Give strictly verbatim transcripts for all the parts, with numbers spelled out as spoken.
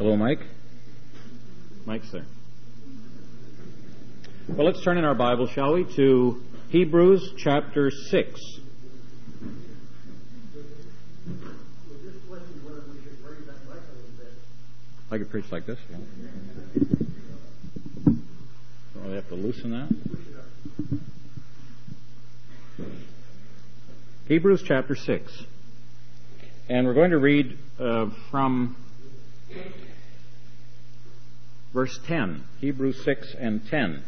Hello, Mike. Mike's there. Well, let's turn in our Bible, shall we, to Hebrews chapter six. I could preach like this. Yeah. Don't really have to loosen that. Hebrews chapter six. And we're going to read uh, from verse ten. Hebrews six and ten.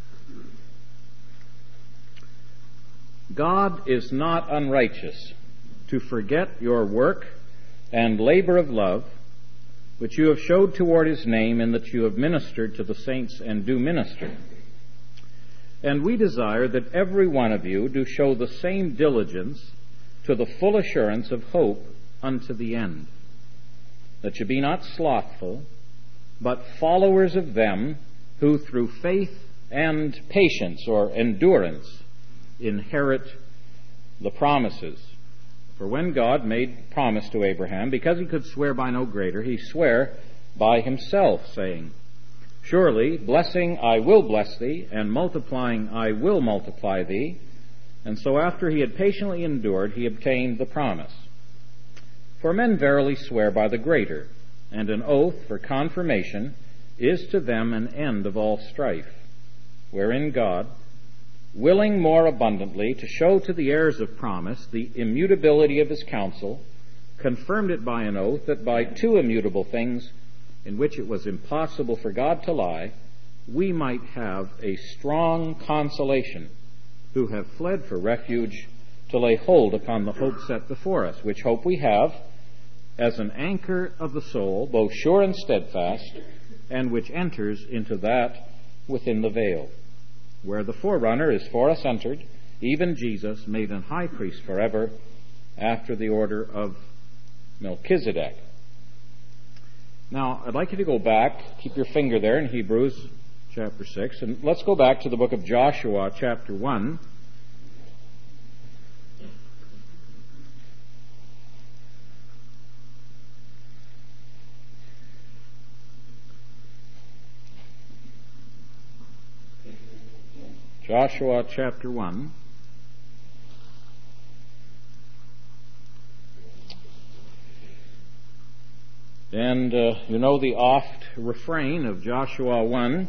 God is not unrighteous to forget your work and labor of love, which you have showed toward his name, in that you have ministered to the saints and do minister. And we desire that every one of you do show the same diligence to the full assurance of hope unto the end, that you be not slothful, but followers of them who through faith and patience or endurance inherit the promises. For when God made promise to Abraham, because he could swear by no greater, he sware by himself, saying, Surely, blessing I will bless thee, and multiplying I will multiply thee. And so after he had patiently endured, he obtained the promise. For men verily swear by the greater, and an oath for confirmation is to them an end of all strife, wherein God, willing more abundantly to show to the heirs of promise the immutability of his counsel, confirmed it by an oath, that by two immutable things, in which it was impossible for God to lie, we might have a strong consolation, who have fled for refuge, to lay hold upon the hope set before us, which hope we have as an anchor of the soul, both sure and steadfast, and which enters into that within the veil, where the forerunner is for us entered, even Jesus, made an high priest forever, after the order of Melchizedek. Now, I'd like you to go back, keep your finger there in Hebrews chapter six, and let's go back to the book of Joshua chapter one. Joshua chapter one. And uh, you know the oft refrain of Joshua one,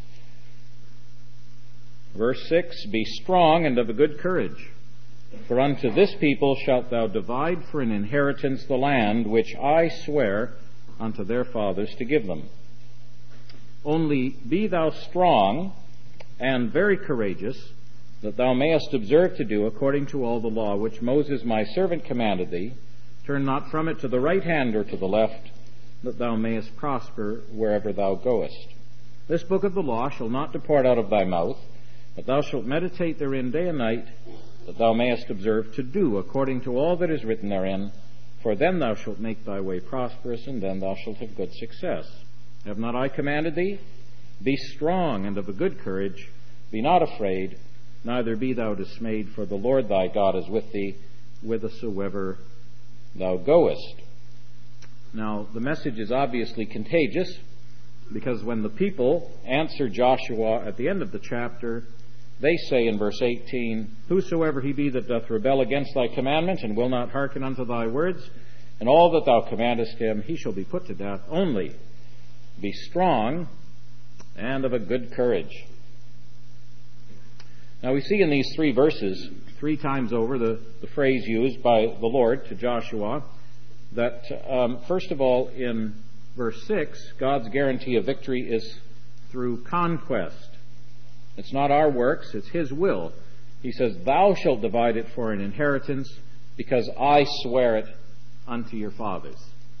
verse six, Be strong and of a good courage, for unto this people shalt thou divide for an inheritance the land which I swear unto their fathers to give them. Only be thou strong and very courageous, that thou mayest observe to do according to all the law which Moses my servant commanded thee. Turn not from it to the right hand or to the left, that thou mayest prosper wherever thou goest. This book of the law shall not depart out of thy mouth, but thou shalt meditate therein day and night, that thou mayest observe to do according to all that is written therein. For then thou shalt make thy way prosperous, and then thou shalt have good success. Have not I commanded thee? Be strong and of a good courage. Be not afraid, neither be thou dismayed, for the Lord thy God is with thee, whithersoever thou goest. Now, the message is obviously contagious, because when the people answer Joshua at the end of the chapter, they say in verse eighteen, Whosoever he be that doth rebel against thy commandment, and will not hearken unto thy words, and all that thou commandest him, he shall be put to death. Only be strong and of a good courage. Now we see in these three verses, three times over, the, the phrase used by the Lord to Joshua, that um, first of all, in verse six, God's guarantee of victory is through conquest. It's not our works, it's his will. He says, Thou shalt divide it for an inheritance, because I swear it unto your fathers.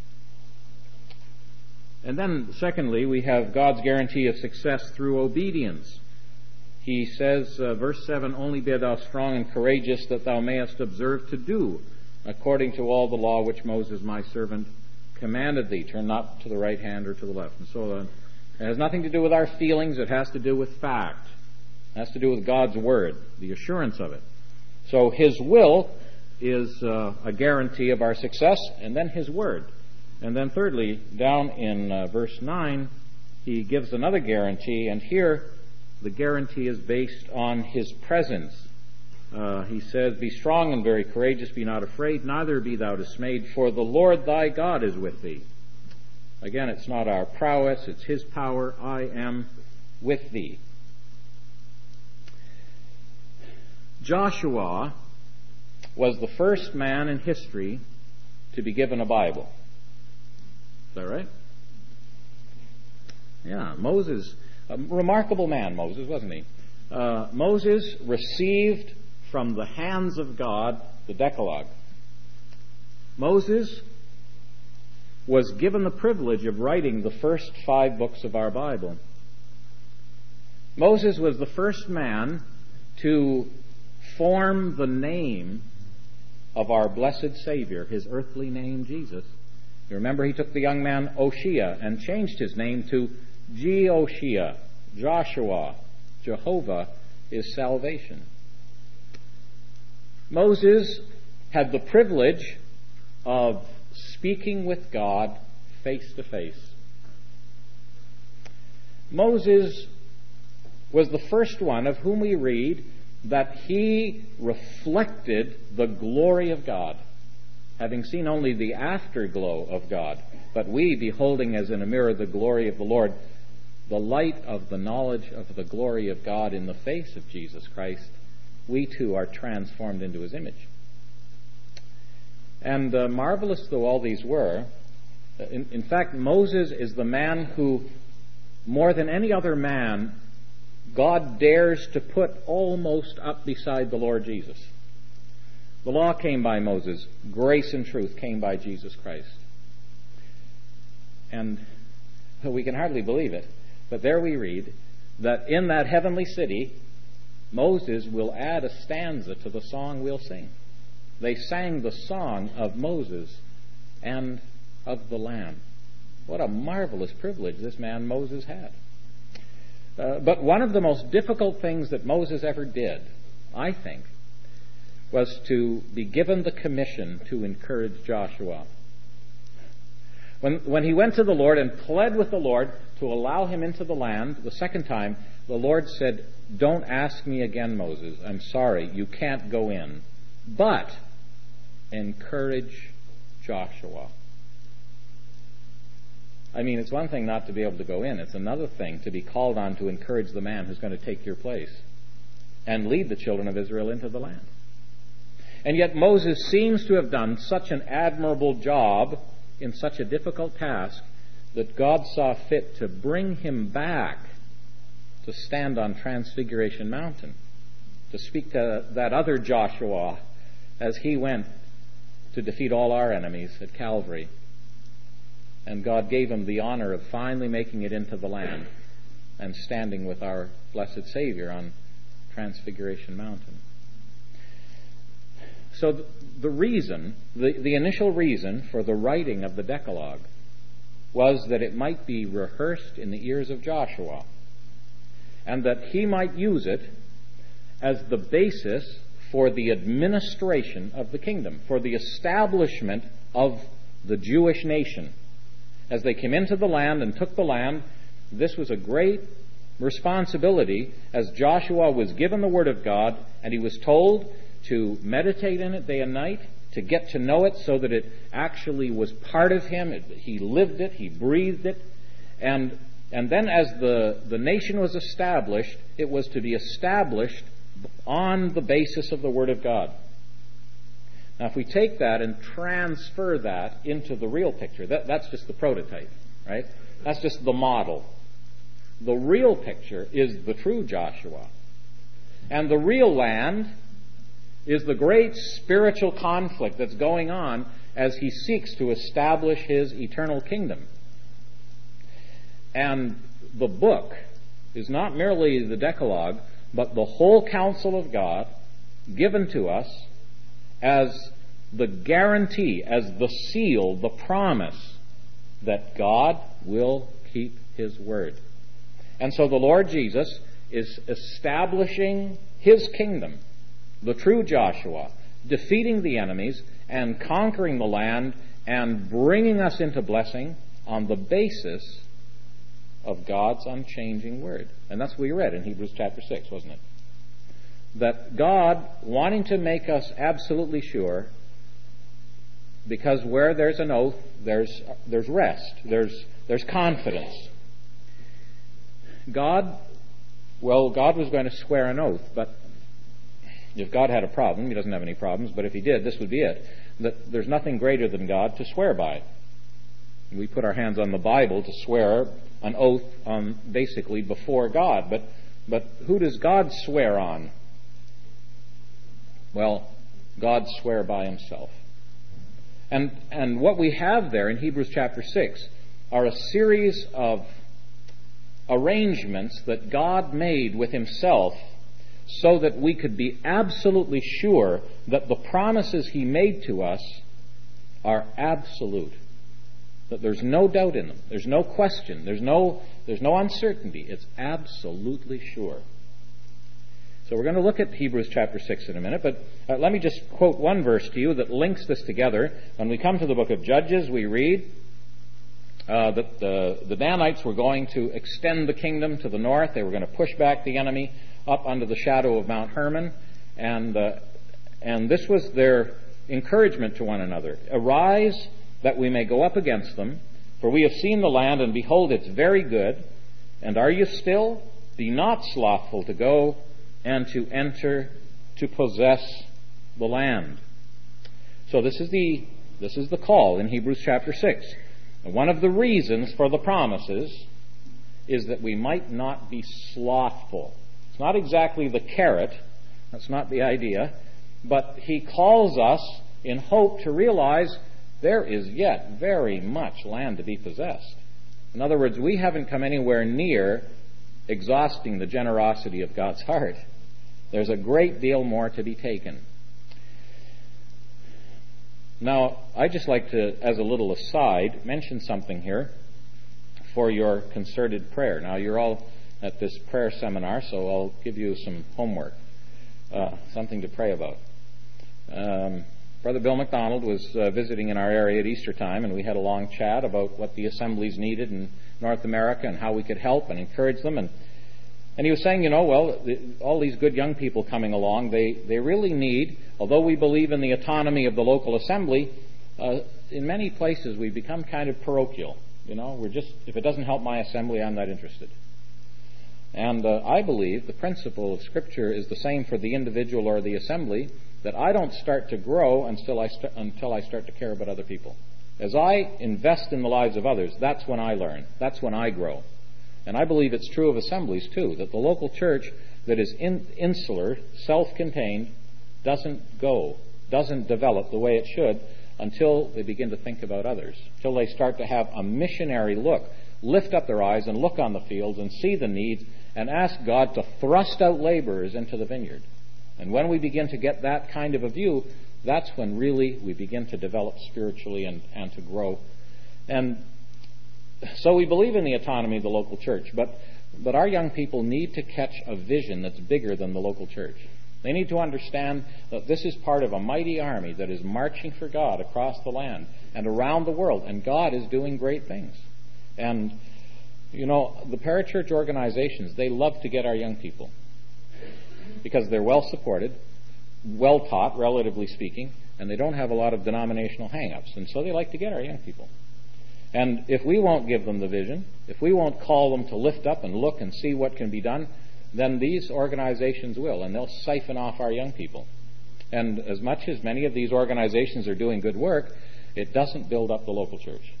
And then, secondly, we have God's guarantee of success through obedience. He says, uh, verse seven, Only be thou strong and courageous, that thou mayest observe to do according to all the law which Moses my servant commanded thee. Turn not to the right hand or to the left. And so on. It has nothing to do with our feelings. It has to do with fact. It has to do with God's word, the assurance of it. So his will is uh, a guarantee of our success, and then his word. And then thirdly, down in uh, verse nine, he gives another guarantee, and here the guarantee is based on his presence. Uh, he says, "Be strong and very courageous, be not afraid, neither be thou dismayed, for the Lord thy God is with thee." Again, it's not our prowess, it's his power. "I am with thee." Joshua was the first man in history to be given a Bible. Is that right? Yeah, Moses, a remarkable man, Moses, wasn't he? Uh, Moses received from the hands of God the Decalogue. Moses was given the privilege of writing the first five books of our Bible. Moses was the first man to form the name of our blessed Savior, his earthly name, Jesus. You remember he took the young man Oshea and changed his name to Jehoshua, Joshua. Jehovah is salvation. Moses had the privilege of speaking with God face to face. Moses was the first one of whom we read that he reflected the glory of God, having seen only the afterglow of God. But we, beholding as in a mirror the glory of the Lord, the light of the knowledge of the glory of God in the face of Jesus Christ, we too are transformed into his image. And uh, marvelous though all these were, in, in fact, Moses is the man who, more than any other man, God dares to put almost up beside the Lord Jesus. The law came by Moses. Grace and truth came by Jesus Christ. And we can hardly believe it, but there we read that in that heavenly city, Moses will add a stanza to the song we'll sing. They sang the song of Moses and of the Lamb. What a marvelous privilege this man Moses had. Uh, but one of the most difficult things that Moses ever did, I think, was to be given the commission to encourage Joshua. When, when he went to the Lord and pled with the Lord to allow him into the land the second time, the Lord said, "Don't ask me again, Moses. I'm sorry, you can't go in. But encourage Joshua." I mean, it's one thing not to be able to go in. It's another thing to be called on to encourage the man who's going to take your place and lead the children of Israel into the land. And yet Moses seems to have done such an admirable job in such a difficult task that God saw fit to bring him back to stand on Transfiguration Mountain, to speak to that other Joshua as he went to defeat all our enemies at Calvary. And God gave him the honor of finally making it into the land and standing with our blessed Savior on Transfiguration Mountain. So the reason, the, the initial reason for the writing of the Decalogue was that it might be rehearsed in the ears of Joshua, and that he might use it as the basis for the administration of the kingdom, for the establishment of the Jewish nation. As they came into the land and took the land, this was a great responsibility, as Joshua was given the Word of God, and he was told to meditate in it day and night, to get to know it so that it actually was part of him. It, he lived it, he breathed it. And, and then as the, the nation was established, it was to be established on the basis of the Word of God. Now, if we take that and transfer that into the real picture, that, that's just the prototype, right? That's just the model. The real picture is the true Joshua. And the real land is the great spiritual conflict that's going on as he seeks to establish his eternal kingdom. And the book is not merely the Decalogue, but the whole counsel of God given to us as the guarantee, as the seal, the promise that God will keep his word. And so the Lord Jesus is establishing his kingdom, the true Joshua, defeating the enemies and conquering the land and bringing us into blessing on the basis of God's unchanging Word. And that's what we read in Hebrews chapter six, wasn't it? That God, wanting to make us absolutely sure, because where there's an oath, there's there's rest, there's there's confidence. God, well, God was going to swear an oath, but if God had a problem, He doesn't have any problems, but if He did, this would be it. That there's nothing greater than God to swear by. We put our hands on the Bible to swear an oath on basically before God, but but who does God swear on? Well, God swear by Himself. And and what we have there in Hebrews chapter six are a series of arrangements that God made with Himself so that we could be absolutely sure that the promises He made to us are absolute. That there's no doubt in them. There's no question. There's no, there's no uncertainty. It's absolutely sure. So we're going to look at Hebrews chapter six in a minute, but uh, let me just quote one verse to you that links this together. When we come to the book of Judges, we read uh, that the, the Danites were going to extend the kingdom to the north. They were going to push back the enemy up under the shadow of Mount Hermon, and uh, and this was their encouragement to one another. Arise, that we may go up against them, for we have seen the land, and behold, it's very good. And are you still? Be not slothful to go and to enter to possess the land. So this is the this is the call in Hebrews chapter six. And one of the reasons for the promises is that we might not be slothful. It's not exactly the carrot, that's not the idea, but He calls us in hope to realize there is yet very much land to be possessed. In other words, we haven't come anywhere near exhausting the generosity of God's heart. There's a great deal more to be taken. Now, I'd just like to, as a little aside, mention something here for your concerted prayer. Now, you're all at this prayer seminar, so I'll give you some homework, uh, something to pray about. Um, Brother Bill McDonald was uh, visiting in our area at Easter time, and we had a long chat about what the assemblies needed in North America and how we could help and encourage them. And and he was saying, you know, well, the, all these good young people coming along, they, they really need, although we believe in the autonomy of the local assembly, uh, in many places we've become kind of parochial. You know, we're just, if it doesn't help my assembly, I'm not interested. And uh, I believe the principle of Scripture is the same for the individual or the assembly, that I don't start to grow until I, st- until I start to care about other people. As I invest in the lives of others, that's when I learn. That's when I grow. And I believe it's true of assemblies, too, that the local church that is in, insular, self-contained, doesn't go, doesn't develop the way it should until they begin to think about others, until they start to have a missionary look, lift up their eyes and look on the fields and see the needs and ask God to thrust out laborers into the vineyard. And when we begin to get that kind of a view, that's when really we begin to develop spiritually and, and to grow. And so we believe in the autonomy of the local church, but, but our young people need to catch a vision that's bigger than the local church. They need to understand that this is part of a mighty army that is marching for God across the land and around the world, and God is doing great things. And, you know, the parachurch organizations, they love to get our young people because they're well supported, well taught, relatively speaking, and they don't have a lot of denominational hang-ups. And so they like to get our young people. And if we won't give them the vision, if we won't call them to lift up and look and see what can be done, then these organizations will, and they'll siphon off our young people. And as much as many of these organizations are doing good work, it doesn't build up the local church.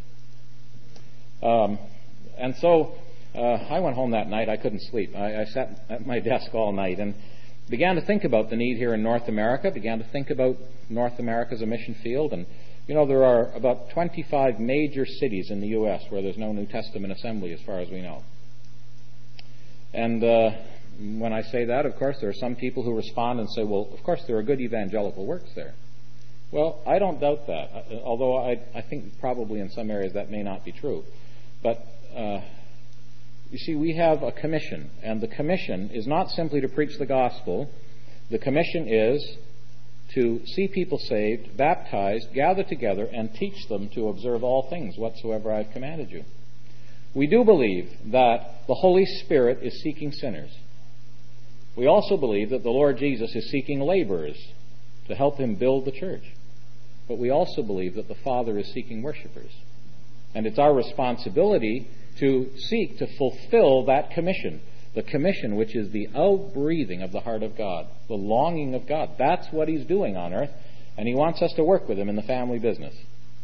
Um, and so uh, I went home that night. I couldn't sleep. I, I sat at my desk all night and began to think about the need here in North America, began to think about North America as a mission field. And, you know, there are about twenty-five major cities in the U S where there's no New Testament assembly as far as we know. And uh, when I say that, of course, there are some people who respond and say, well, of course, there are good evangelical works there. Well, I don't doubt that, although I, I think probably in some areas that may not be true. But, uh, you see, we have a commission, and the commission is not simply to preach the gospel. The commission is to see people saved, baptized, gather together, and teach them to observe all things whatsoever I have commanded you. We do believe that the Holy Spirit is seeking sinners. We also believe that the Lord Jesus is seeking laborers to help him build the church. But we also believe that the Father is seeking worshipers. And it's our responsibility to seek to fulfill that commission. The commission which is the outbreathing of the heart of God, the longing of God. That's what he's doing on earth, and he wants us to work with him in the family business.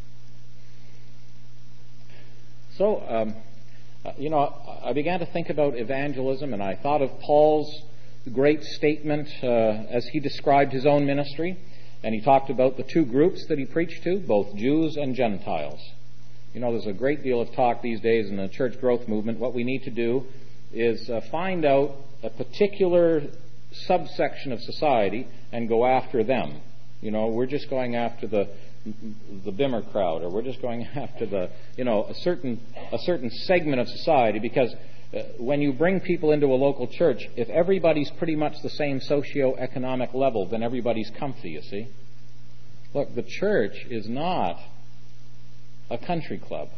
So, um, you know, I began to think about evangelism, and I thought of Paul's great statement uh, as he described his own ministry, and he talked about the two groups that he preached to, both Jews and Gentiles. You know, there's a great deal of talk these days in the church growth movement. What we need to do is uh, find out a particular subsection of society and go after them. You know, we're just going after the the Bimmer crowd, or we're just going after the, you know, a certain a certain segment of society, because uh, when you bring people into a local church, if everybody's pretty much the same socio-economic level, then everybody's comfy, you see. Look, the church is not a country club.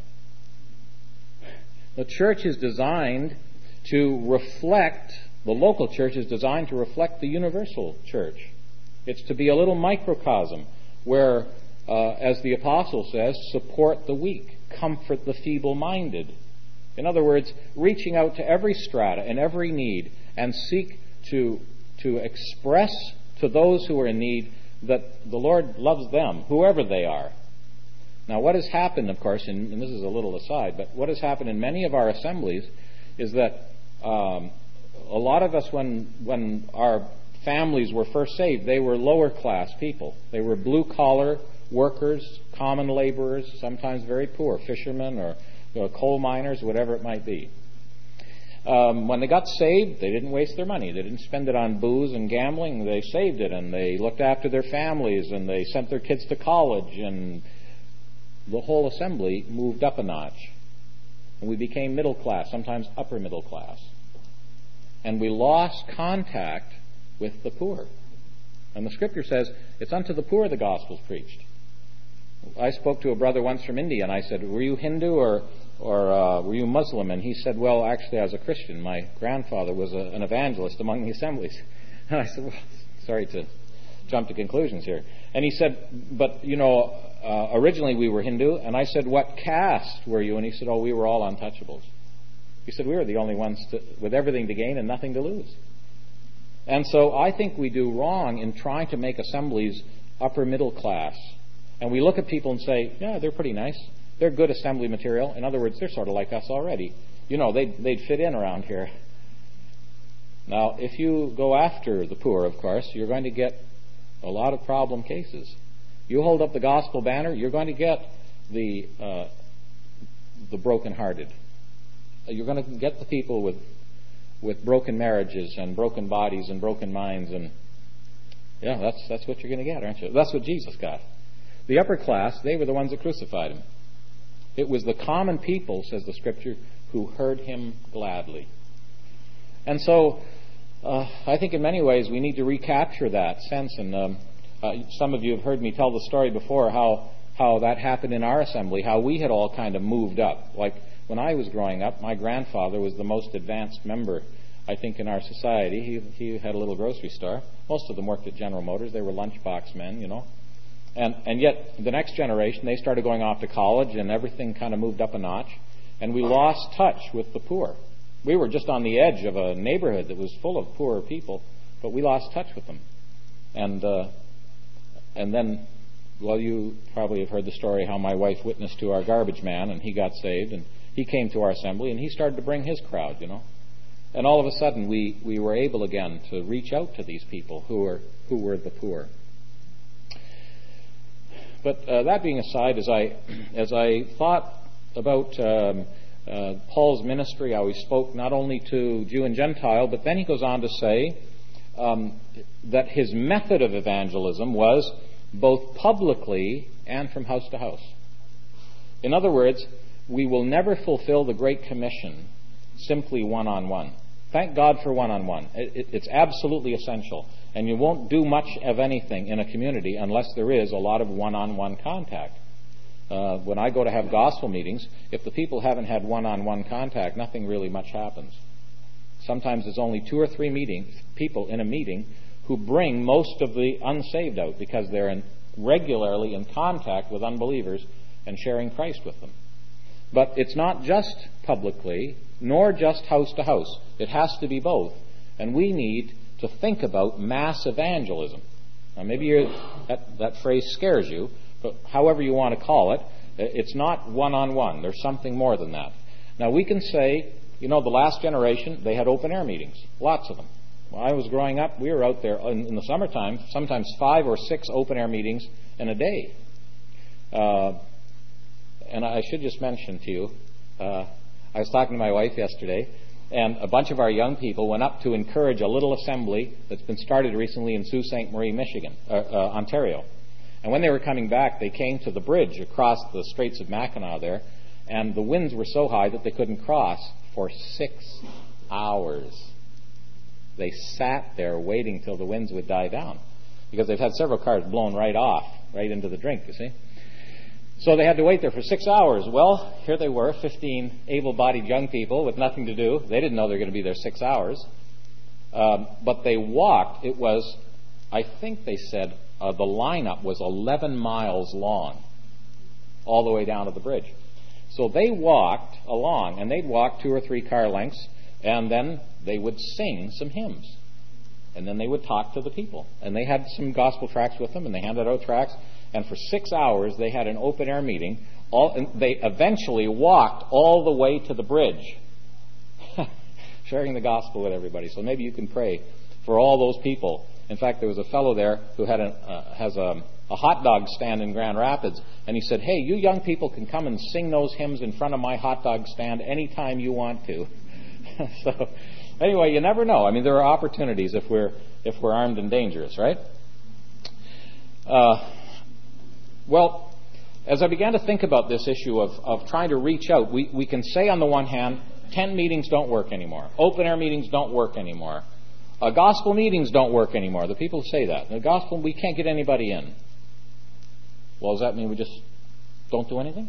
The church is designed to reflect, the local church is designed to reflect the universal church. It's to be a little microcosm where, uh, as the apostle says, support the weak, comfort the feeble-minded. In other words, reaching out to every strata and every need and seek to, to express to those who are in need that the Lord loves them, whoever they are. Now, what has happened, of course, and, and this is a little aside, but what has happened in many of our assemblies is that um, a lot of us, when when our families were first saved, they were lower class people. They were blue collar workers, common laborers, sometimes very poor, fishermen or you know, coal miners, whatever it might be. Um, when they got saved, they didn't waste their money. They didn't spend it on booze and gambling. They saved it, and they looked after their families, and they sent their kids to college, and the whole assembly moved up a notch. And we became middle class, sometimes upper middle class. And we lost contact with the poor. And the Scripture says, it's unto the poor the gospel's preached. I spoke to a brother once from India, and I said, were you Hindu or or uh, were you Muslim? And he said, well, actually, I was a Christian. My grandfather was a, an evangelist among the assemblies. And I said, well, sorry to jump to conclusions here. And he said, but, you know, uh, originally we were Hindu. And I said, what caste were you? And he said, oh, we were all untouchables. He said, we were the only ones to, with everything to gain and nothing to lose. And so I think we do wrong in trying to make assemblies upper middle class. And we look at people and say, yeah, they're pretty nice. They're good assembly material. In other words, they're sort of like us already. You know, they'd, they'd fit in around here. Now, if you go after the poor, of course, you're going to get a lot of problem cases. You hold up the gospel banner, you're going to get the uh, the brokenhearted. You're going to get the people with with broken marriages and broken bodies and broken minds, and yeah, that's that's what you're going to get, aren't you? That's what Jesus got. The upper class, they were the ones that crucified him. It was the common people, says the Scripture, who heard him gladly. And so, uh, I think in many ways we need to recapture that sense. And um, uh, some of you have heard me tell the story before how how that happened in our assembly, how we had all kind of moved up. Like when I was growing up, my grandfather was the most advanced member, I think, in our society. He he had a little grocery store. Most of them worked at General Motors. They were lunchbox men, you know. And and yet the next generation, they started going off to college, and everything kind of moved up a notch. And we lost touch with the poor. We were just on the edge of a neighborhood that was full of poor people, but we lost touch with them. And uh, and then, well, you probably have heard the story how my wife witnessed to our garbage man, and he got saved, and he came to our assembly, and he started to bring his crowd, you know. And all of a sudden, we, we were able again to reach out to these people who were who were the poor. But uh, that being aside, as I as I thought about um, uh, Paul's ministry, how he spoke not only to Jew and Gentile, but then he goes on to say um, that his method of evangelism was both publicly and from house to house. In other words, we will never fulfill the Great Commission simply one-on-one. Thank God for one-on-one. It, it, it's absolutely essential. And you won't do much of anything in a community unless there is a lot of one-on-one contact. Uh, when I go to have gospel meetings, if the people haven't had one-on-one contact, nothing really much happens. Sometimes there's only two or three meeting, people in a meeting who bring most of the unsaved out because they're in, regularly in contact with unbelievers and sharing Christ with them. But it's not just publicly, nor just house to house. It has to be both. And we need to think about mass evangelism. Now maybe you're, that, that phrase scares you, but however you want to call it, it's not one-on-one. There's something more than that. Now we can say, you know, the last generation, they had open-air meetings, lots of them. When I was growing up, we were out there in, in the summertime, sometimes five or six open-air meetings in a day. Uh, and I should just mention to you, uh, I was talking to my wife yesterday, and a bunch of our young people went up to encourage a little assembly that's been started recently in Sault Ste. Marie, Michigan, uh, uh, Ontario. And when they were coming back, they came to the bridge across the Straits of Mackinac there, and the winds were so high that they couldn't cross for six hours. They sat there waiting till the winds would die down because they've had several cars blown right off, right into the drink, you see. So they had to wait there for six hours. Well, here they were, fifteen able-bodied young people with nothing to do. They didn't know they were going to be there six hours. Um, but they walked. It was, I think they said, uh, the lineup was eleven miles long, all the way down to the bridge. So they walked along, and they'd walk two or three car lengths, and then they would sing some hymns. And then they would talk to the people. And they had some gospel tracts with them, and they handed out tracts. And for six hours, they had an open-air meeting. All, and they eventually walked all the way to the bridge, sharing the gospel with everybody. So maybe you can pray for all those people. In fact, there was a fellow there who had a, uh, has a, a hot dog stand in Grand Rapids, and he said, hey, you young people can come and sing those hymns in front of my hot dog stand anytime you want to. So anyway, you never know. I mean, there are opportunities if we're if we're armed and dangerous, right? Uh, well, as I began to think about this issue of, of trying to reach out, we, we can say on the one hand, tent meetings don't work anymore. Open-air meetings don't work anymore. Uh, gospel meetings don't work anymore. The people say that. The gospel, we can't get anybody in. Well, does that mean we just don't do anything?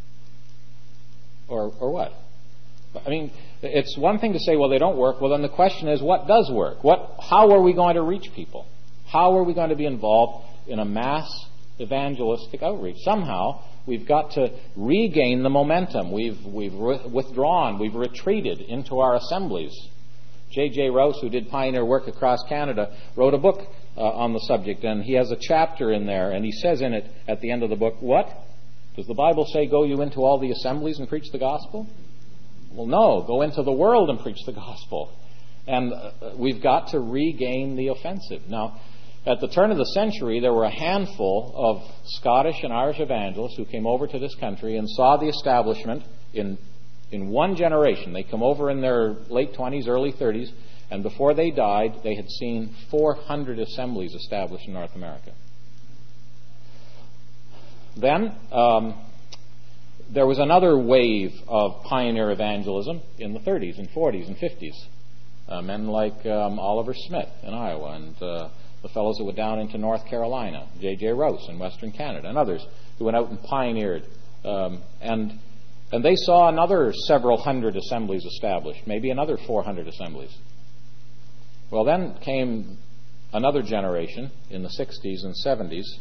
Or or what? I mean, it's one thing to say, well, they don't work. Well, then the question is, what does work? What? How are we going to reach people? How are we going to be involved in a mass evangelistic outreach? Somehow, we've got to regain the momentum. We've we've re- withdrawn. We've retreated into our assemblies. J J Rouse, who did pioneer work across Canada, wrote a book uh, on the subject, and he has a chapter in there, and he says in it at the end of the book, what? Does the Bible say, go you into all the assemblies and preach the gospel? Well, no. Go into the world and preach the gospel. And uh, we've got to regain the offensive. Now, at the turn of the century, there were a handful of Scottish and Irish evangelists who came over to this country and saw the establishment in in one generation. They come over in their late twenties, early thirties, and before they died, they had seen four hundred assemblies established in North America. Then um, there was another wave of pioneer evangelism in the thirties and forties and fifties. Uh, men like um, Oliver Smith in Iowa, and uh, the fellows who went down into North Carolina, J J Rouse in Western Canada, and others who went out and pioneered. Um, and and they saw another several hundred assemblies established, maybe another four hundred assemblies. Well, then came another generation in the sixties and seventies.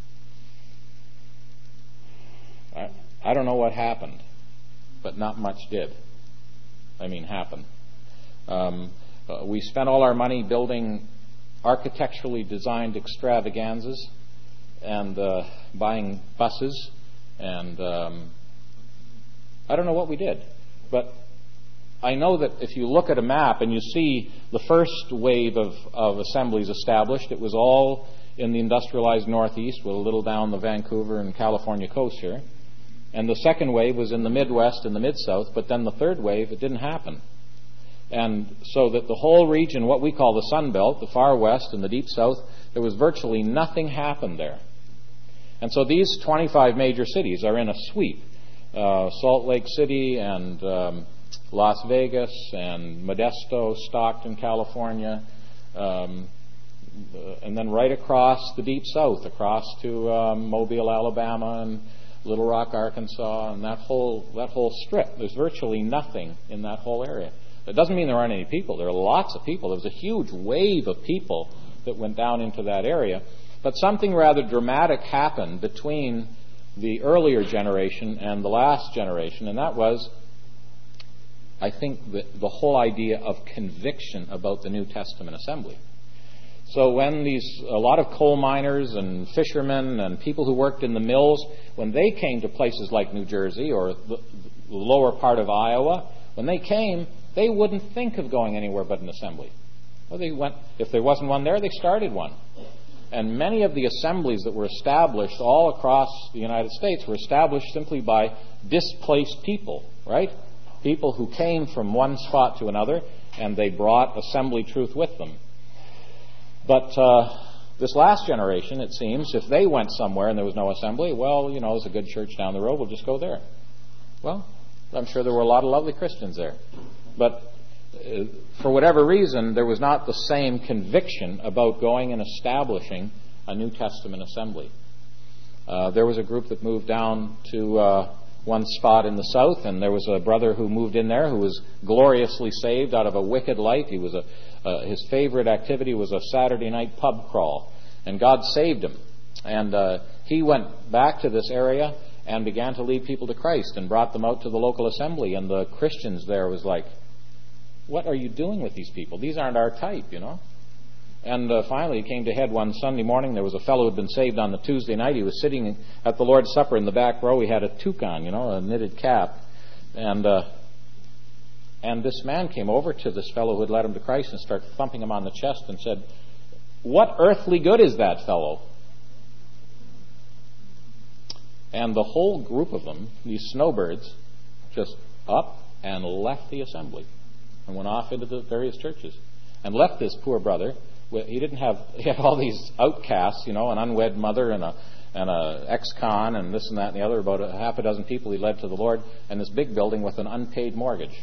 I, I don't know what happened, but not much did. I mean, happen. Um, uh, we spent all our money building architecturally designed extravaganzas and uh, buying buses, and um, I don't know what we did. But I know that if you look at a map and you see the first wave of, of assemblies established, it was all in the industrialized Northeast, with a little down the Vancouver and California coast here. And the second wave was in the Midwest and the Mid-South, but then the third wave, it didn't happen. And so that the whole region, what we call the Sun Belt, the far west and the deep south, there was virtually nothing happened there. And so these twenty-five major cities are in a sweep. Uh, Salt Lake City and um, Las Vegas and Modesto, Stockton, California, um, uh, and then right across the deep south, across to um, Mobile, Alabama, and Little Rock, Arkansas, and that whole that whole strip. There's virtually nothing in that whole area. It doesn't mean there aren't any people. There are lots of people. There was a huge wave of people that went down into that area. But something rather dramatic happened between the earlier generation and the last generation, and that was, I think, the, the whole idea of conviction about the New Testament assembly. So when these, a lot of coal miners and fishermen and people who worked in the mills, when they came to places like New Jersey or the, the lower part of Iowa, when they came, they wouldn't think of going anywhere but an assembly. Well, they went, if there wasn't one there, they started one. And many of the assemblies that were established all across the United States were established simply by displaced people, right? People who came from one spot to another, and they brought assembly truth with them. But uh, this last generation, it seems, if they went somewhere and there was no assembly, well, you know, there's a good church down the road, we'll just go there. Well, I'm sure there were a lot of lovely Christians there. But uh, for whatever reason, there was not the same conviction about going and establishing a New Testament assembly. Uh, there was a group that moved down to uh, one spot in the south, and there was a brother who moved in there who was gloriously saved out of a wicked life. He was a, uh, his favorite activity was a Saturday night pub crawl, and God saved him. And uh, he went back to this area and began to lead people to Christ and brought them out to the local assembly. And the Christians there was like, what are you doing with these people? These aren't our type, you know. And uh, finally it came to head one Sunday morning. There was a fellow who had been saved on the Tuesday night. He was sitting at the Lord's Supper in the back row. He had a toque on, you know, a knitted cap. And uh, and this man came over to this fellow who had led him to Christ and started thumping him on the chest and said, what earthly good is that fellow? And the whole group of them, these snowbirds, just up and left the assembly and went off into the various churches and left this poor brother. He didn't have, he had all these outcasts, you know, an unwed mother and a and a ex-con and this and that and the other, about a half a dozen people he led to the Lord, and this big building with an unpaid mortgage.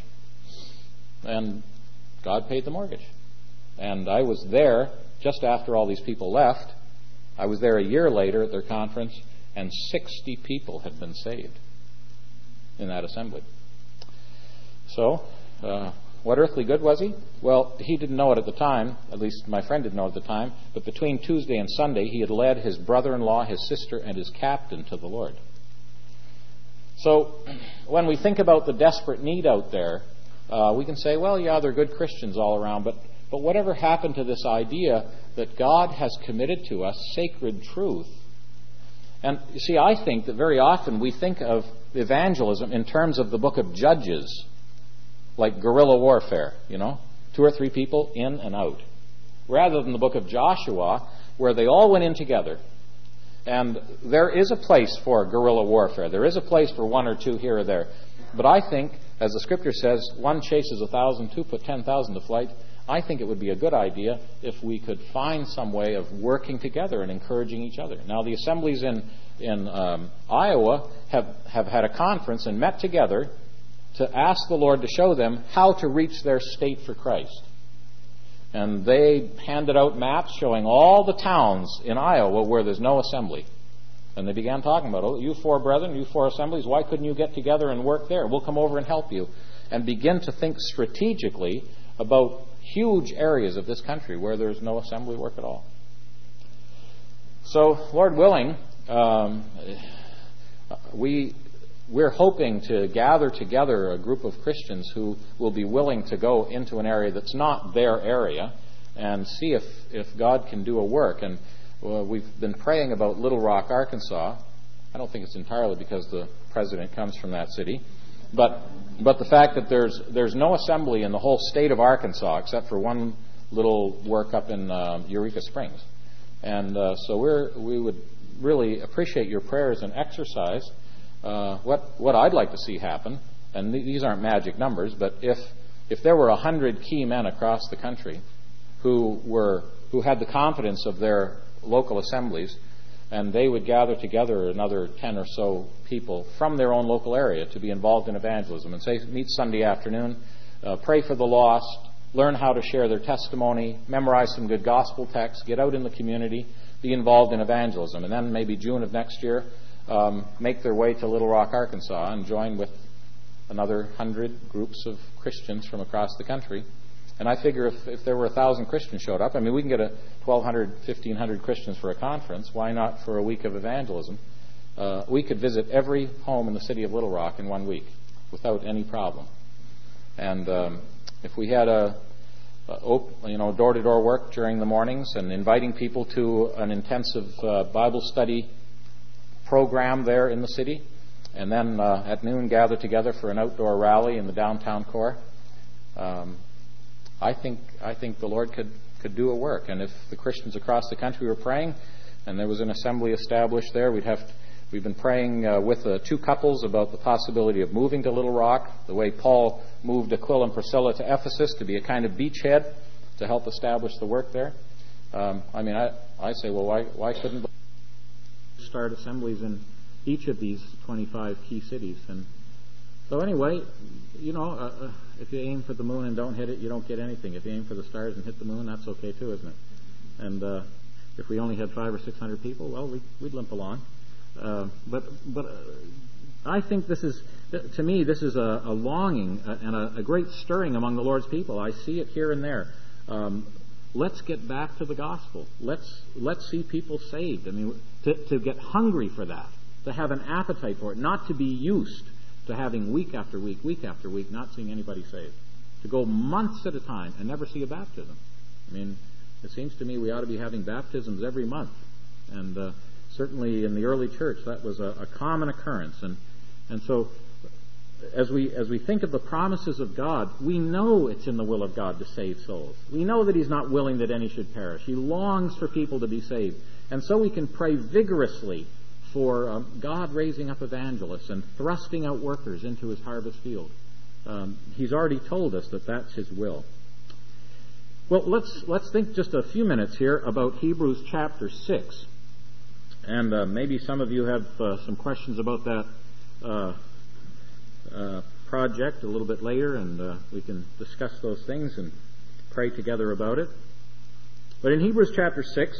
And God paid the mortgage. And I was there just after all these people left. I was there a year later at their conference, and sixty people had been saved in that assembly. So, uh, what earthly good was he? Well, he didn't know it at the time. At least my friend didn't know it at the time. But between Tuesday and Sunday, he had led his brother-in-law, his sister, and his captain to the Lord. So, when we think about the desperate need out there, uh, we can say, well, yeah, they're good Christians all around, but, but whatever happened to this idea that God has committed to us sacred truth? And you see, I think that very often we think of evangelism in terms of the book of Judges, like guerrilla warfare, you know, two or three people in and out, rather than the book of Joshua, where they all went in together. And there is a place for guerrilla warfare. There is a place for one or two here or there. But I think, as the Scripture says, one chases a thousand, two put ten thousand to flight. I think it would be a good idea if we could find some way of working together and encouraging each other. Now, the assemblies in in um, Iowa have, have had a conference and met together to ask the Lord to show them how to reach their state for Christ. And they handed out maps showing all the towns in Iowa where there's no assembly. And they began talking about, oh, you four brethren, you four assemblies, why couldn't you get together and work there? We'll come over and help you. And begin to think strategically about huge areas of this country where there's no assembly work at all. So, Lord willing, um, we... We're hoping to gather together a group of Christians who will be willing to go into an area that's not their area and see if, if God can do a work. And well, we've been praying about Little Rock, Arkansas. I don't think it's entirely because the president comes from that city. But but the fact that there's there's no assembly in the whole state of Arkansas except for one little work up in uh, Eureka Springs. And uh, so we're we would really appreciate your prayers and exercise. Uh, what what I'd like to see happen, and th- these aren't magic numbers, but if if there were a hundred key men across the country who were who had the confidence of their local assemblies, and they would gather together another ten or so people from their own local area to be involved in evangelism, and say meet Sunday afternoon, uh, pray for the lost, learn how to share their testimony, memorize some good gospel texts, get out in the community, be involved in evangelism, and then maybe June of next year, um, make their way to Little Rock, Arkansas, and join with another hundred groups of Christians from across the country. And I figure if, if there were a thousand Christians showed up, I mean, we can get a twelve hundred, fifteen hundred Christians for a conference. Why not for a week of evangelism? Uh, we could visit every home in the city of Little Rock in one week without any problem. And um, if we had a, a op- you know door-to-door work during the mornings and inviting people to an intensive uh, Bible study program there in the city, and then uh, at noon gather together for an outdoor rally in the downtown core, um, I think I think the Lord could, could do a work. And if the Christians across the country were praying, and there was an assembly established there, we'd have to, we've been praying uh, with uh, two couples about the possibility of moving to Little Rock, the way Paul moved Aquila and Priscilla to Ephesus to be a kind of beachhead to help establish the work there. Um, I mean, I, I say, well, why why couldn't we start assemblies in each of these twenty-five key cities? And so anyway, you know, uh, uh, if you aim for the moon and don't hit it, you don't get anything. If you aim for the stars and hit the moon, that's okay too, isn't it? And uh, if we only had five or six hundred people, well, we, we'd limp along. Uh, but but uh, I think this is, to me, this is a, a longing and a, a great stirring among the Lord's people. I see it here and there. Um, let's get back to the gospel. Let's let's see people saved. I mean, to, to get hungry for that, to have an appetite for it, not to be used to having week after week, week after week, not seeing anybody saved. To go months at a time and never see a baptism. I mean, it seems to me we ought to be having baptisms every month. And uh, certainly in the early church, that was a, a common occurrence. And and so as we as we think of the promises of God, we know it's in the will of God to save souls. We know that He's not willing that any should perish. He longs for people to be saved. And so we can pray vigorously for um, God raising up evangelists and thrusting out workers into His harvest field. Um, he's already told us that that's His will. Well, let's let's think just a few minutes here about Hebrews chapter six. And uh, maybe some of you have uh, some questions about that uh, uh, project a little bit later, and uh, we can discuss those things and pray together about it. But in Hebrews chapter six,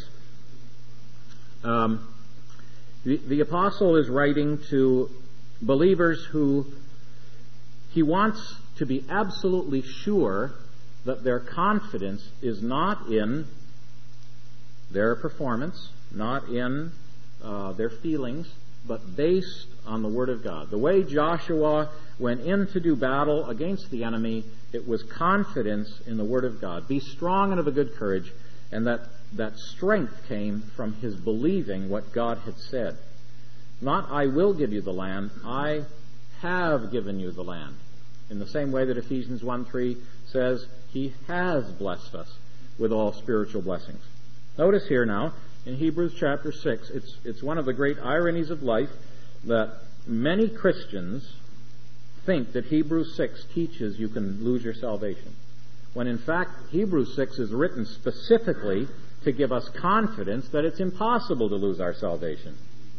um, the, the apostle is writing to believers who he wants to be absolutely sure that their confidence is not in their performance, not in uh, their feelings, but based on the Word of God. The way Joshua went in to do battle against the enemy, it was confidence in the Word of God. Be strong and of a good courage, and that, that strength came from his believing what God had said. Not, I will give you the land, I have given you the land. In the same way that Ephesians one three says, He has blessed us with all spiritual blessings. Notice here now, in Hebrews chapter six, it's, it's one of the great ironies of life that many Christians think that Hebrews six teaches you can lose your salvation, when in fact Hebrews six is written specifically to give us confidence that it's impossible to lose our salvation.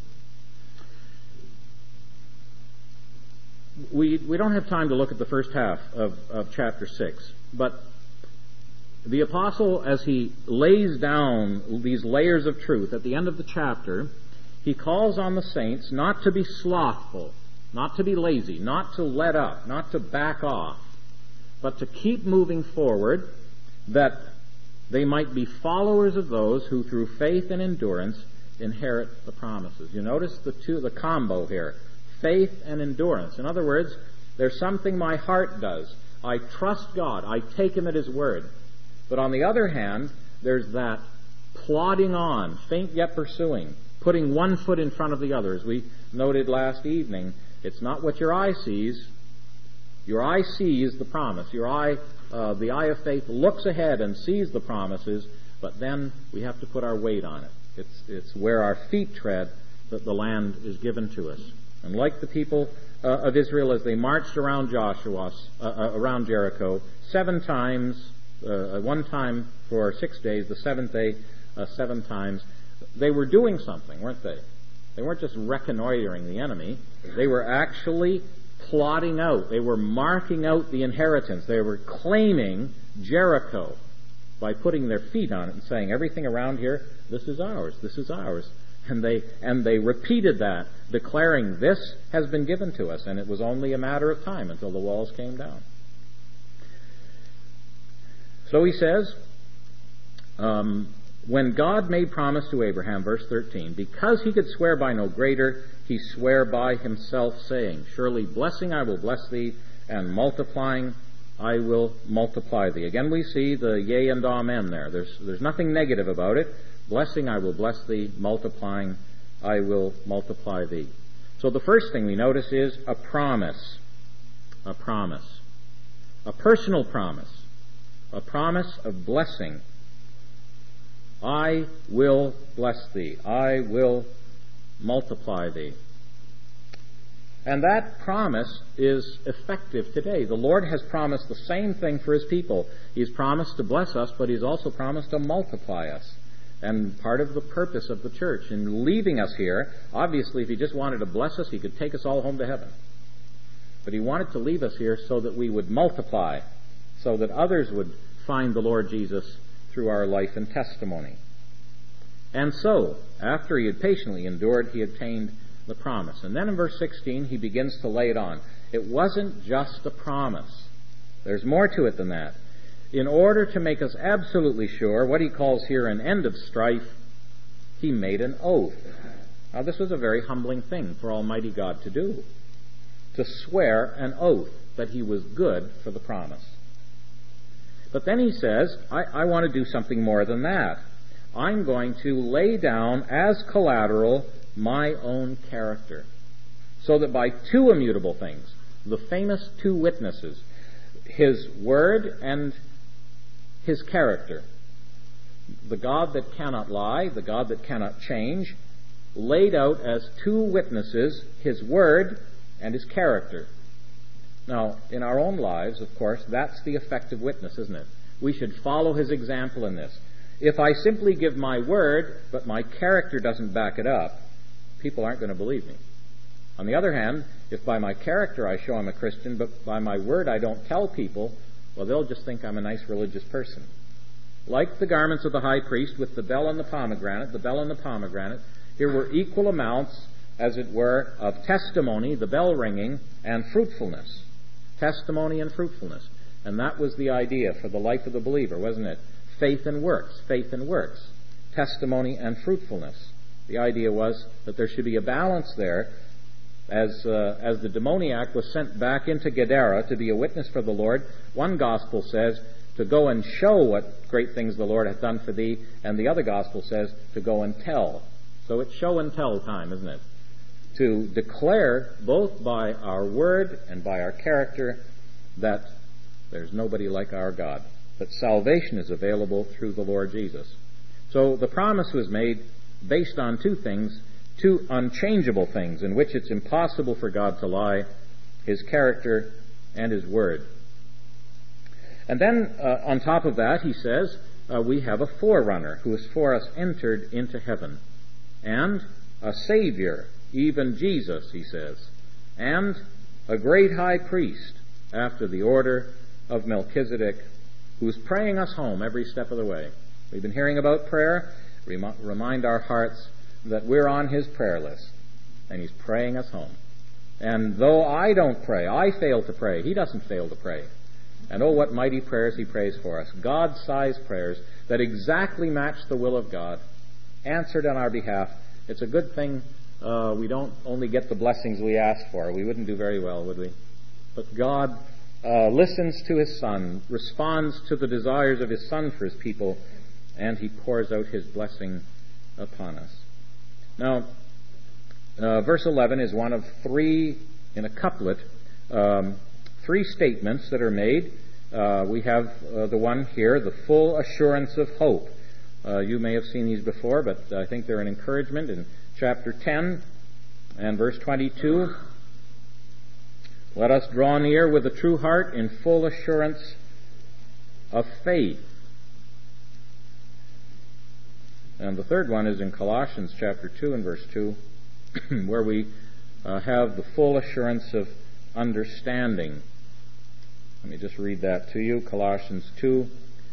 We we don't have time to look at the first half of, of chapter six, but the apostle, as he lays down these layers of truth at the end of the chapter, he calls on the saints not to be slothful, not to be lazy, not to let up, not to back off, but to keep moving forward, that they might be followers of those who through faith and endurance inherit the promises. You notice the two, the combo here. Faith and endurance. In other words, there's something my heart does. I trust God. I take Him at His word. But on the other hand, there's that plodding on, faint yet pursuing, putting one foot in front of the other. As we noted last evening, it's not what your eye sees. Your eye sees the promise. Your eye, uh, the eye of faith, looks ahead and sees the promises, but then we have to put our weight on it. It's, it's where our feet tread that the land is given to us. And like the people uh, of Israel as they marched around Joshua, uh, uh, around Jericho, seven times, uh, one time for six days, the seventh day, uh, seven times, they were doing something, weren't they? They weren't just reconnoitering the enemy. They were actually plotting out, they were marking out the inheritance. They were claiming Jericho by putting their feet on it and saying, everything around here, this is ours, this is ours. And they and they repeated that, declaring, this has been given to us, and it was only a matter of time until the walls came down. So he says, um, when God made promise to Abraham, verse thirteen, because he could swear by no greater, he sware by himself, saying, surely blessing I will bless thee, and multiplying I will multiply thee. Again we see the yea and amen there. There's, there's nothing negative about it. Blessing I will bless thee, multiplying I will multiply thee. So the first thing we notice is a promise. A promise. A personal promise. A promise of blessing. I will bless thee. I will multiply thee. And that promise is effective today. The Lord has promised the same thing for His people. He's promised to bless us, but He's also promised to multiply us. And part of the purpose of the church in leaving us here, obviously if He just wanted to bless us, He could take us all home to heaven. But He wanted to leave us here so that we would multiply, so that others would find the Lord Jesus through our life and testimony. And so, after He had patiently endured, He obtained the promise. And then in verse sixteen, He begins to lay it on. It wasn't just a promise. There's more to it than that. In order to make us absolutely sure, what He calls here an end of strife, He made an oath. Now this was a very humbling thing for Almighty God to do, to swear an oath that He was good for the promise. But then He says, I, I want to do something more than that. I'm going to lay down as collateral my own character, so that by two immutable things, the famous two witnesses, His word and His character, the God that cannot lie, the God that cannot change, laid out as two witnesses His word and His character. Now, in our own lives, of course, that's the effective witness, isn't it? We should follow His example in this. If I simply give my word, but my character doesn't back it up, people aren't going to believe me. On the other hand, if by my character I show I'm a Christian, but by my word I don't tell people, well, they'll just think I'm a nice religious person. Like the garments of the high priest with the bell and the pomegranate, the bell and the pomegranate, here were equal amounts, as it were, of testimony, the bell ringing, and fruitfulness. Testimony and fruitfulness. And that was the idea for the life of the believer, wasn't it? Faith and works, faith and works, testimony and fruitfulness. The idea was that there should be a balance there. As uh, as the demoniac was sent back into Gadara to be a witness for the Lord, one gospel says to go and show what great things the Lord hath done for thee, and the other gospel says to go and tell. So it's show and tell time, isn't it? To declare both by our word and by our character that there's nobody like our God, that salvation is available through the Lord Jesus. So the promise was made based on two things, two unchangeable things in which it's impossible for God to lie, His character and His word. And then uh, on top of that, He says, uh, we have a forerunner who is for us entered into heaven, and a Savior, even Jesus, He says, and a great high priest after the order of Melchizedek, who's praying us home every step of the way. We've been hearing about prayer. Rem- remind our hearts that we're on His prayer list, and He's praying us home. And though I don't pray, I fail to pray, He doesn't fail to pray. And oh, what mighty prayers He prays for us. God-sized prayers that exactly match the will of God, answered on our behalf. It's a good thing uh, we don't only get the blessings we ask for. We wouldn't do very well, would we? But God uh, listens to His Son, responds to the desires of His Son for His people, and He pours out His blessing upon us. Now, uh, verse eleven is one of three, in a couplet, um, three statements that are made. Uh, we have uh, the one here, the full assurance of hope. Uh, you may have seen these before, but I think they're an encouragement. In chapter ten and verse twenty-two, let us draw near with a true heart in full assurance of faith. And the third one is in Colossians chapter two and verse two, where we uh, have the full assurance of understanding. Let me just read that to you, Colossians two.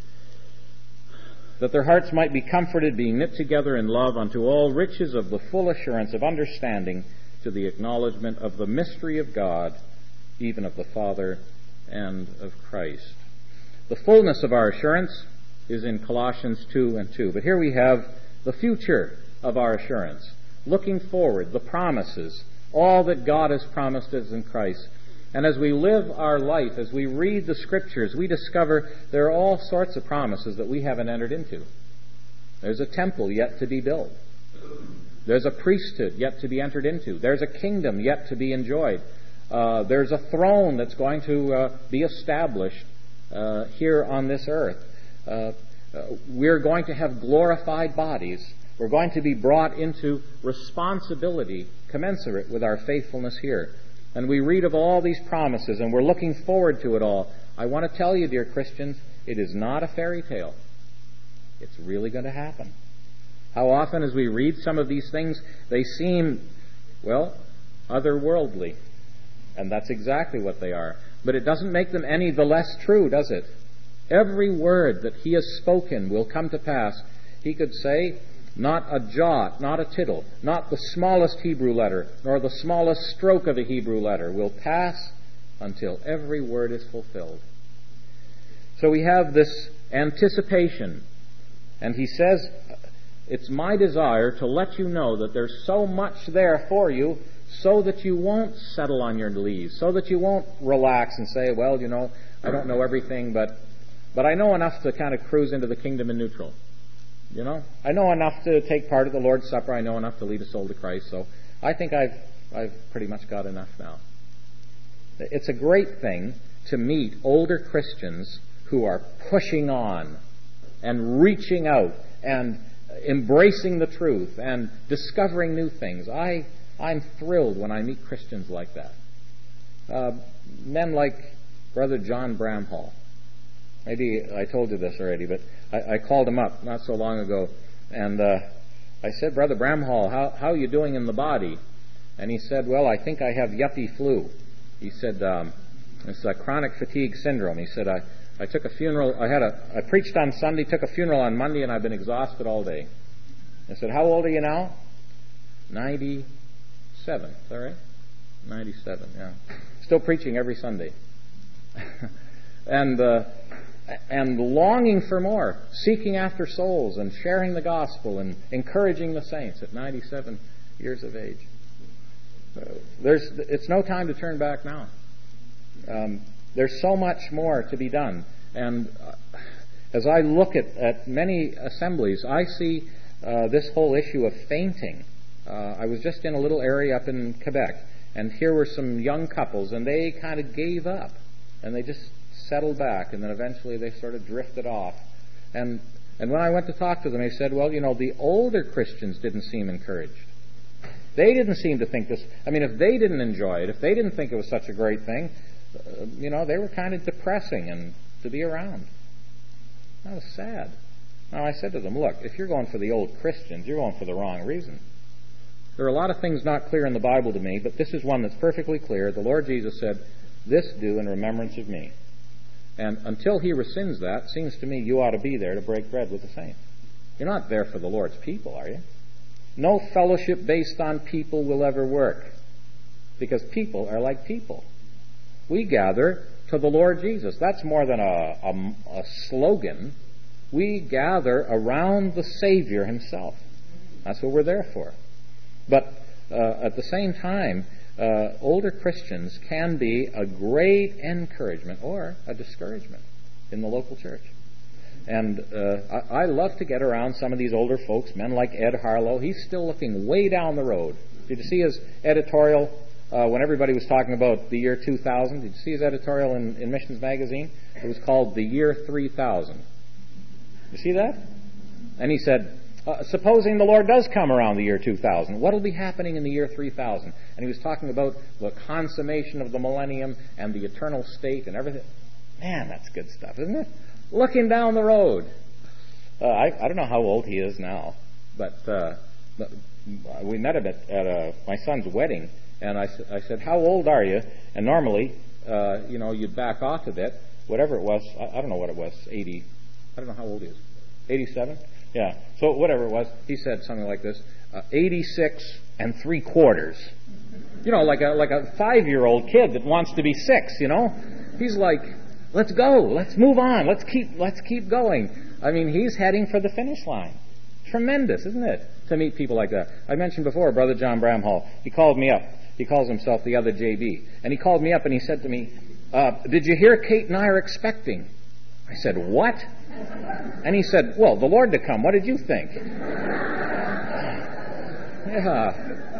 That their hearts might be comforted, being knit together in love unto all riches of the full assurance of understanding, to the acknowledgement of the mystery of God, even of the Father and of Christ. The fullness of our assurance is in Colossians two and two. But here we have the future of our assurance, looking forward, the promises, all that God has promised us in Christ. And as we live our life, as we read the Scriptures, we discover there are all sorts of promises that we haven't entered into. There's a temple yet to be built. There's a priesthood yet to be entered into. There's a kingdom yet to be enjoyed. Uh, there's a throne that's going to uh, be established uh, here on this earth. Uh, uh, we're going to have glorified bodies. We're going to be brought into responsibility commensurate with our faithfulness here. And we read of all these promises, and we're looking forward to it all. I want to tell you, dear Christians, it is not a fairy tale. It's really going to happen. How often as we read some of these things, they seem, well, otherworldly. And that's exactly what they are. But it doesn't make them any the less true, does it? Every word that He has spoken will come to pass. He could say, not a jot, not a tittle, not the smallest Hebrew letter, nor the smallest stroke of a Hebrew letter will pass until every word is fulfilled. So we have this anticipation. And He says, it's my desire to let you know that there's so much there for you so that you won't settle on your knees, so that you won't relax and say, well, you know, I don't know everything, but, but I know enough to kind of cruise into the kingdom in neutral. You know, I know enough to take part of the Lord's Supper. I know enough to lead a soul to Christ. So I think I've I've pretty much got enough now. It's a great thing to meet older Christians who are pushing on and reaching out and embracing the truth and discovering new things. I I'm thrilled when I meet Christians like that. Uh, men like Brother John Bramhall. Maybe I told you this already, but I, I called him up not so long ago, and uh, I said, Brother Bramhall, how, how are you doing in the body? And he said, well, I think I have yuppie flu. He said, um, it's a chronic fatigue syndrome. He said, I, I took a funeral, I had a, I preached on Sunday, took a funeral on Monday, and I've been exhausted all day. I said, how old are you now? ninety-seven, is that right? ninety-seven, yeah. Still preaching every Sunday. and, uh, and longing for more, seeking after souls and sharing the gospel and encouraging the saints at ninety-seven years of age. Uh, there's, it's no time to turn back now. Um, there's so much more to be done. And uh, as I look at, at many assemblies, I see uh, this whole issue of fainting. Uh, I was just in a little area up in Quebec, and here were some young couples, and they kind of gave up, and they just settled back, and then eventually they sort of drifted off. And and when I went to talk to them, they said, well, you know, the older Christians didn't seem encouraged. They didn't seem to think this. I mean, if they didn't enjoy it, if they didn't think it was such a great thing, uh, you know, they were kind of depressing and to be around. That was sad. Now, I said to them, look, if you're going for the old Christians, you're going for the wrong reason. There are a lot of things not clear in the Bible to me, but this is one that's perfectly clear. The Lord Jesus said, this do in remembrance of me. And until He rescinds that, it seems to me you ought to be there to break bread with the saints. You're not there for the Lord's people, are you? No fellowship based on people will ever work, because people are like people. We gather to the Lord Jesus. That's more than a, a, a slogan. We gather around the Savior Himself. That's what we're there for. But uh, at the same time, uh, older Christians can be a great encouragement or a discouragement in the local church. And uh, I, I love to get around some of these older folks, men like Ed Harlow. He's still looking way down the road. Did you see his editorial uh, when everybody was talking about the year two thousand? Did you see his editorial in, in Missions Magazine? It was called The Year three thousand. You see that? And he said, Uh, supposing the Lord does come around the year two thousand, what will be happening in the year three thousand? And he was talking about the consummation of the millennium and the eternal state and everything. Man, that's good stuff, isn't it? Looking down the road. Uh, I, I don't know how old he is now, but uh, we met him at, at uh, my son's wedding, And I, I said, how old are you? And normally, uh, you know, you'd back off a bit. Whatever it was, I, I don't know what it was, eighty. I don't know how old he is. eighty-seven? Yeah. So whatever it was, he said something like this, uh, eighty-six and three quarters. You know, like a like a five-year-old kid that wants to be six, you know? He's like, let's go, let's move on, let's keep let's keep going. I mean, he's heading for the finish line. Tremendous, isn't it, to meet people like that? I mentioned before, Brother John Bramhall. He called me up. He calls himself the other J B. And he called me up and he said to me, uh, did you hear Kate and I are expecting? I said, what? And he said, well, the Lord to come. What did you think? Yeah.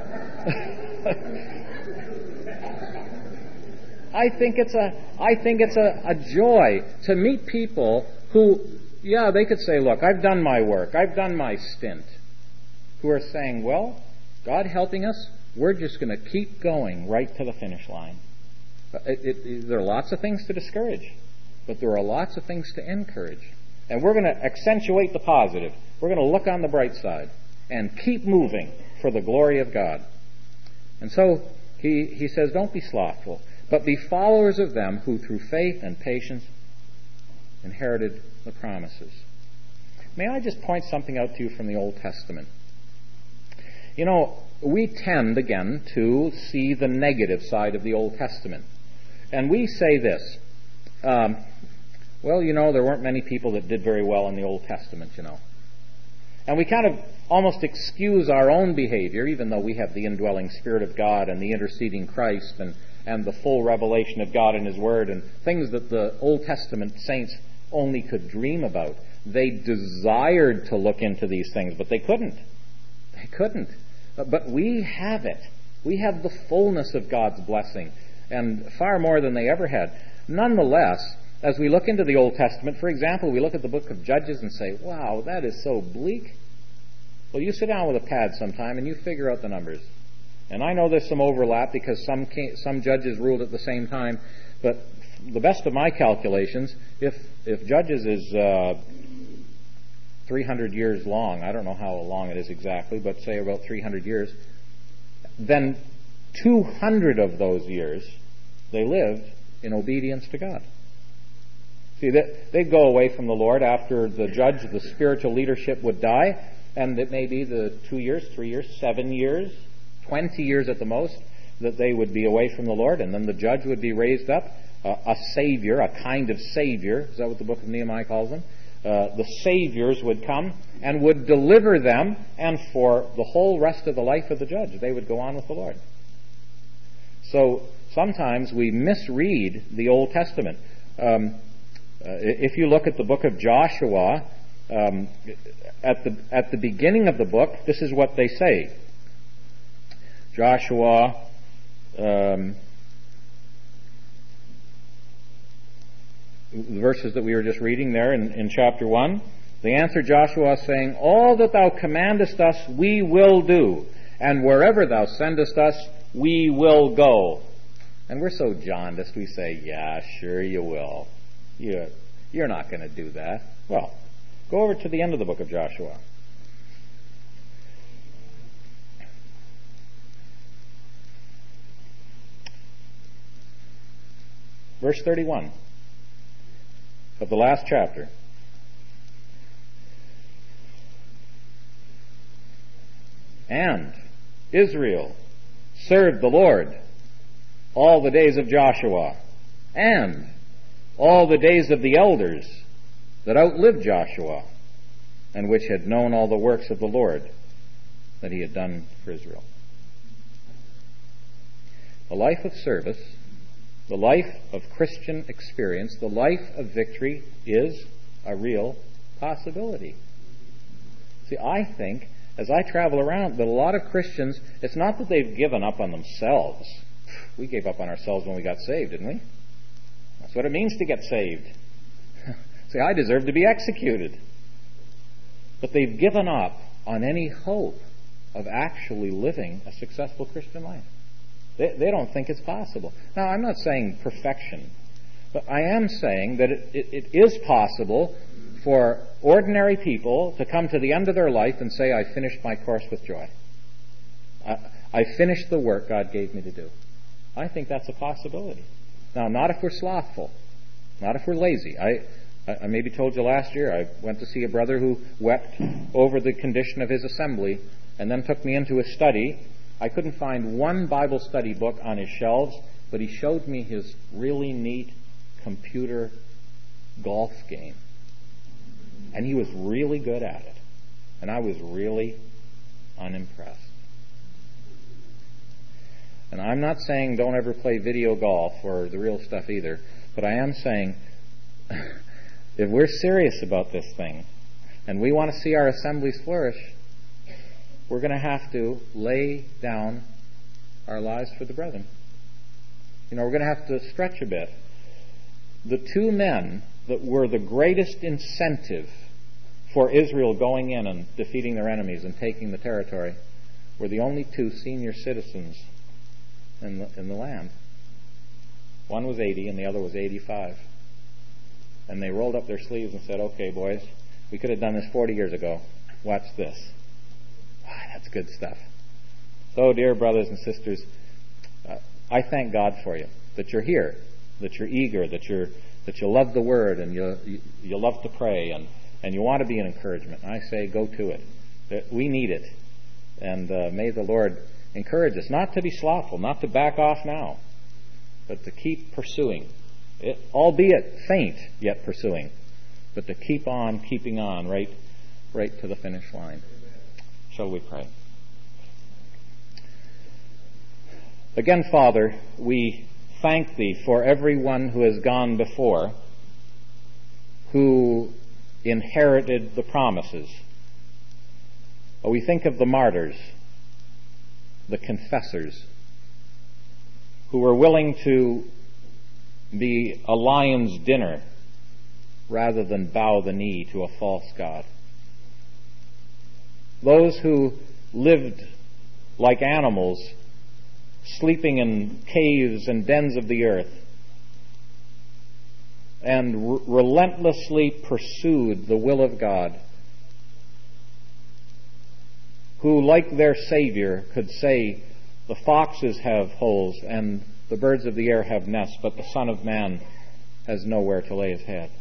I think it's a I think it's a, a joy to meet people who, yeah, they could say, look, I've done my work, I've done my stint, who are saying, well, God helping us, we're just going to keep going right to the finish line. It, it, it, there are lots of things to discourage, but there are lots of things to encourage. And we're going to accentuate the positive. We're going to look on the bright side and keep moving for the glory of God. And so he, he says, don't be slothful, but be followers of them who through faith and patience inherited the promises. May I just point something out to you from the Old Testament? You know, we tend, again, to see the negative side of the Old Testament. And we say this, um, well, you know, there weren't many people that did very well in the Old Testament, you know. And we kind of almost excuse our own behavior, even though we have the indwelling Spirit of God and the interceding Christ and, and the full revelation of God in His Word and things that the Old Testament saints only could dream about. They desired to look into these things, but they couldn't. They couldn't. But we have it. We have the fullness of God's blessing, and far more than they ever had. Nonetheless, as we look into the Old Testament, for example, we look at the book of Judges and say, wow, that is so bleak. Well, you sit down with a pad sometime and you figure out the numbers. And I know there's some overlap because some some judges ruled at the same time, but the best of my calculations, if if Judges is uh, three hundred years long, I don't know how long it is exactly, but say about three hundred years, then two hundred of those years they lived in obedience to God. See, they'd go away from the Lord after the judge, the spiritual leadership would die, and it may be the two years, three years, seven years, twenty years at the most, that they would be away from the Lord, and then the judge would be raised up, uh, a savior, a kind of savior, is that what the book of Nehemiah calls them? Uh, the saviors would come and would deliver them, and for the whole rest of the life of the judge, they would go on with the Lord. So sometimes we misread the Old Testament. Um, uh, if you look at the book of Joshua, um, at the at the beginning of the book, this is what they say. Joshua, um, the verses that we were just reading there in, in chapter one, they answered Joshua saying, all that thou commandest us we will do, and wherever thou sendest us we will go. And we're so jaundiced, we say, yeah, sure you will. You, you're not going to do that. Well, go over to the end of the book of Joshua. Verse thirty-one of the last chapter. And Israel served the Lord all the days of Joshua, and all the days of the elders that outlived Joshua, and which had known all the works of the Lord that He had done for Israel. The life of service, the life of Christian experience, the life of victory is a real possibility. See, I think, as I travel around, that a lot of Christians, it's not that they've given up on themselves. We gave up on ourselves when we got saved, didn't we? That's what it means to get saved. See, I deserve to be executed. But they've given up on any hope of actually living a successful Christian life. They, they don't think it's possible. Now, I'm not saying perfection, but I am saying that it, it, it is possible for ordinary people to come to the end of their life and say, I finished my course with joy. I, I finished the work God gave me to do. I think that's a possibility. Now, not if we're slothful, not if we're lazy. I, I maybe told you last year, I went to see a brother who wept over the condition of his assembly and then took me into his study. I couldn't find one Bible study book on his shelves, but he showed me his really neat computer golf game. And he was really good at it. And I was really unimpressed. And I'm not saying don't ever play video golf or the real stuff either, but I am saying if we're serious about this thing and we want to see our assemblies flourish, we're going to have to lay down our lives for the brethren. You know, we're going to have to stretch a bit. The two men that were the greatest incentive for Israel going in and defeating their enemies and taking the territory were the only two senior citizens in the, in the land. One was eighty and the other was eighty-five. And they rolled up their sleeves and said, okay, boys, we could have done this forty years ago. Watch this. Wow, that's good stuff. So, dear brothers and sisters, uh, I thank God for you, that you're here, that you're eager, that you're that you love the Word and you, you, you love to pray and, and you want to be an encouragement. And I say, go to it. That we need it. And uh, may the Lord encourage us not to be slothful, not to back off now, but to keep pursuing, it, albeit faint, yet pursuing, but to keep on keeping on right, right to the finish line. Shall we pray? Again, Father, we thank Thee for everyone who has gone before, who inherited the promises. We think of the martyrs, the confessors, who were willing to be a lion's dinner rather than bow the knee to a false god. Those who lived like animals, sleeping in caves and dens of the earth, and r- relentlessly pursued the will of God, who, like their Savior, could say, the foxes have holes and the birds of the air have nests, but the Son of Man has nowhere to lay his head.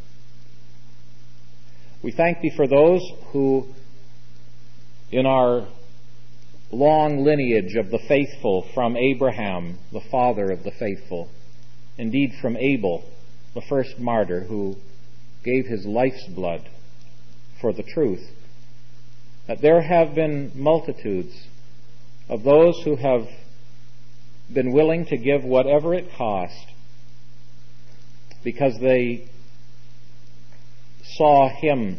We thank Thee for those who, in our long lineage of the faithful, from Abraham, the father of the faithful, indeed from Abel, the first martyr who gave his life's blood for the truth, that there have been multitudes of those who have been willing to give whatever it cost because they saw Him,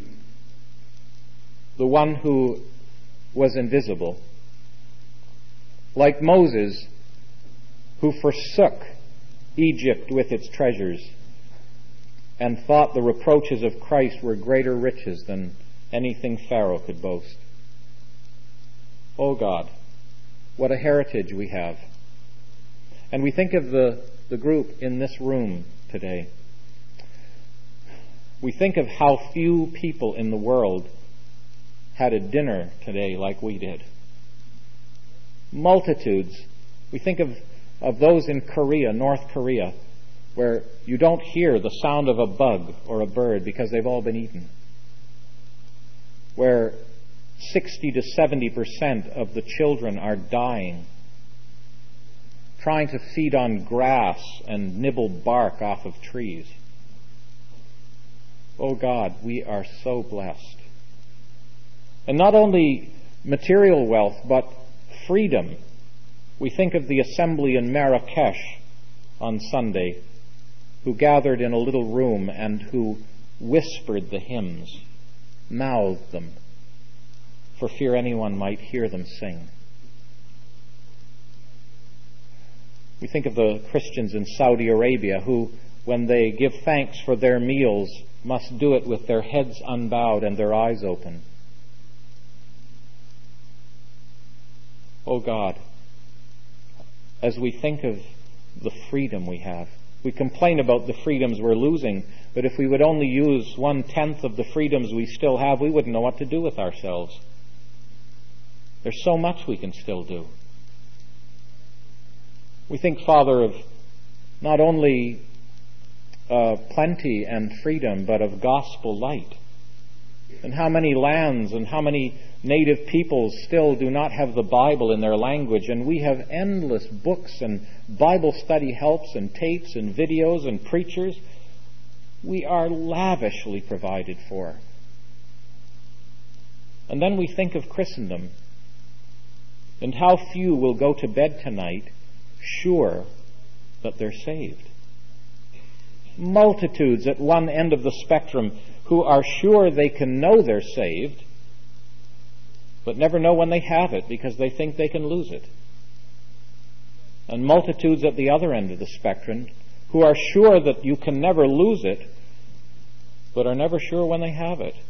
the one who was invisible, like Moses, who forsook Egypt with its treasures and thought the reproaches of Christ were greater riches than anything Pharaoh could boast. Oh God, what a heritage we have. And we think of the, the group in this room today. We think of how few people in the world had a dinner today like we did. Multitudes. We think of, of those in Korea, North Korea, where you don't hear the sound of a bug or a bird because they've all been eaten. Where sixty to seventy percent of the children are dying, trying to feed on grass and nibble bark off of trees. Oh God, we are so blessed. And not only material wealth, but freedom. We think of the assembly in Marrakesh on Sunday, who gathered in a little room and who whispered the hymns, mouthed them, for fear anyone might hear them sing. We think of the Christians in Saudi Arabia who, when they give thanks for their meals, must do it with their heads unbowed and their eyes open. Oh God, as we think of the freedom we have, we complain about the freedoms we're losing, but if we would only use one-tenth of the freedoms we still have, we wouldn't know what to do with ourselves. There's so much we can still do. We think, Father, of not only uh, plenty and freedom, but of gospel light. And how many lands and how many native peoples still do not have the Bible in their language, and we have endless books and Bible study helps and tapes and videos and preachers. We are lavishly provided for. And then we think of Christendom, and how few will go to bed tonight sure that they're saved. Multitudes at one end of the spectrum who are sure they can know they're saved, but never know when they have it because they think they can lose it. And multitudes at the other end of the spectrum who are sure that you can never lose it, but are never sure when they have it.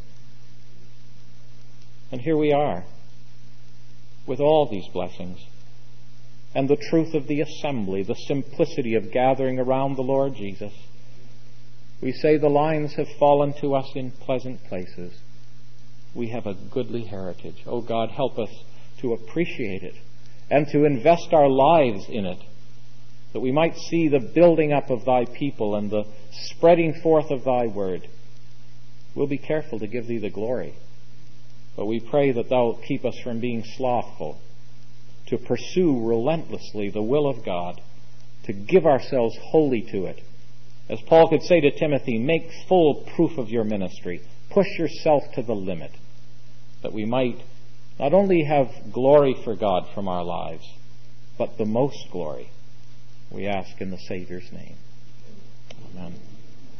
And here we are, with all these blessings, and the truth of the assembly, the simplicity of gathering around the Lord Jesus. We say the lines have fallen to us in pleasant places. We have a goodly heritage. Oh God, help us to appreciate it and to invest our lives in it, that we might see the building up of thy people and the spreading forth of thy word. We'll be careful to give thee the glory, but we pray that thou keep us from being slothful, to pursue relentlessly the will of God, to give ourselves wholly to it. As Paul could say to Timothy, make full proof of your ministry. Push yourself to the limit, that we might not only have glory for God from our lives, but the most glory. We ask in the Savior's name. Amen.